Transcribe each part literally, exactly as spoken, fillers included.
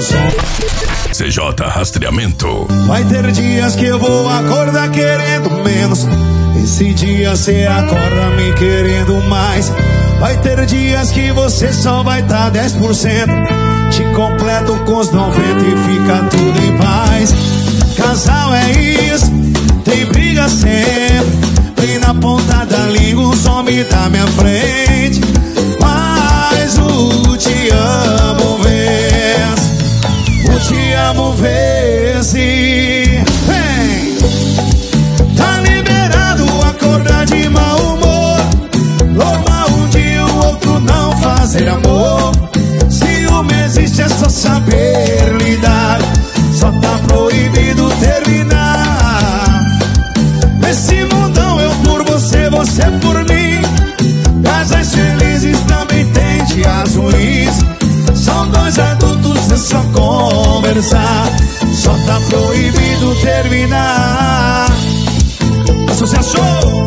C J Rastreamento. Vai ter dias que eu vou acordar querendo menos. Esse dia cê acorda me querendo mais. Vai ter dias que você só vai tá dez por cento. Te completo com os noventa e fica tudo em paz. Casal é isso, tem briga sempre. Vem na ponta da língua, os homens da minha frente. Mas o te amo vence. O te amo vence. Vem. Tá liberado acordar de mau humor. Normal um dia o outro não fazer amor. Ciúme existe, é só saber lidar. Só tá proibido terminar. Nesse mundão eu por você, você por mim. Casais felizes também tem dias ruins. São dois adultos, é só conversar. Só tá proibido terminar. Sucesso!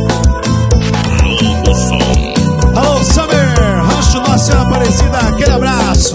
Alô, Summer! Rancho Nossa Aparecida, aquele abraço!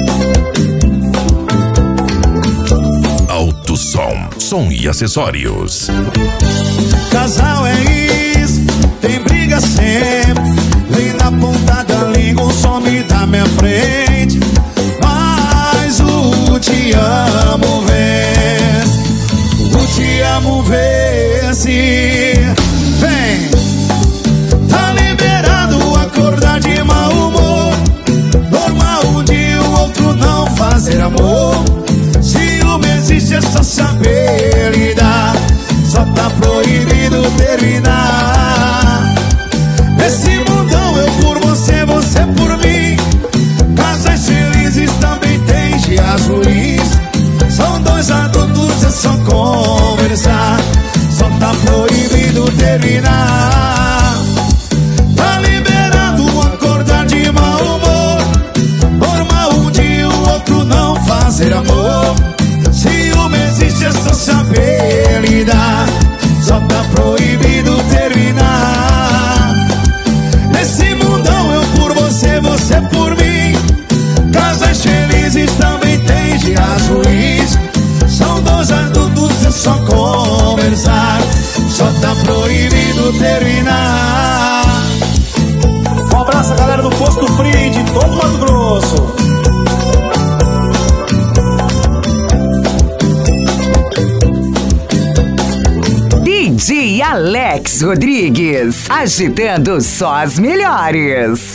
Alto Som, som e acessórios. Casal é isso, tem briga sempre. Vem na ponta da língua, some da minha frente. Mas o te amo vence. O te amo vence. Vem. Tá liberado acordar de mau humor. Normal um dia o outro não fazer amor. Ciúme existe, é só saber lidar. Só tá proibido terminar. Nesse mundão eu por você, você por mim. Casais felizes também tem dias ruins. São dois adultos, é só conversar. Só tá proibido terminar. Tá liberado acordar de mau humor. Normal um dia o outro não fazer amor. Ciúme existe, é só saber lidar. Só tá proibido terminar. Nesse mundão eu por você, você por mim. Casais felizes também tem dias ruins. São dois adultos, é só conversar. Só tá proibido terminar. Um abraço a galera do Posto Free de todo Mato Grosso. D J Alex Rodrigues, agitando só as melhores.